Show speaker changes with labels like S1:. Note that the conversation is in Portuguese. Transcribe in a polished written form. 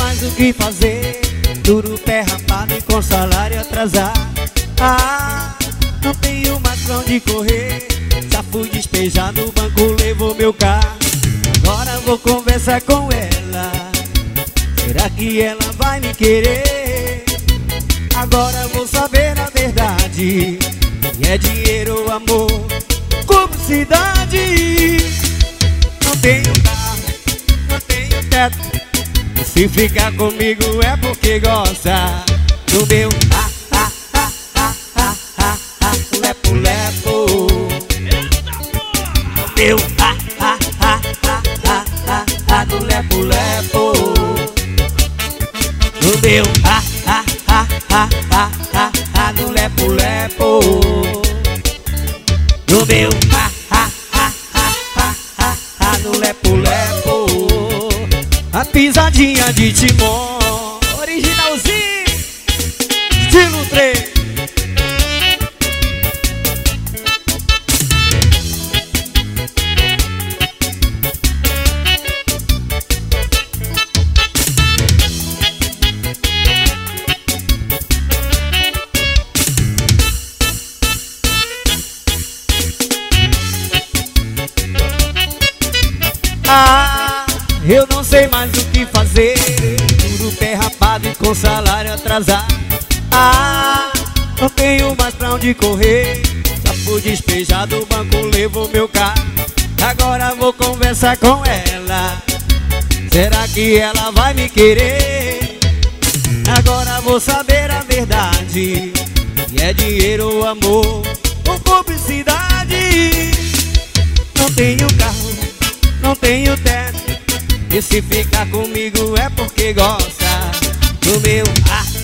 S1: mais o que fazer. Duro pé rapado e com salário atrasado. Não tenho mais pra onde correr. Já fui despejado, o banco levou meu carro. Agora vou conversar com ela. Será que ela vai me querer? Agora vou saber a verdade. E é dinheiro ou amor, publicidade. Não tenho carro, não tenho teto. E se ficar comigo é porque gosta do meu lepo-lepo. Meu do lepo-lepo. Do meu do lepo-lepo. Do meu do lepo-lepo. A pisadinha de Timon, originalzinho, estilo 3. Eu não sei mais o que fazer. Duro pé rapado e com salário atrasado. Não tenho mais pra onde correr. Já fui despejado, o banco levou meu carro. Agora vou conversar com ela. Será que ela vai me querer? Agora vou saber a verdade. E é dinheiro ou amor, ou publicidade. Não tenho carro, não tenho teto. E se ficar comigo é porque gosta do meu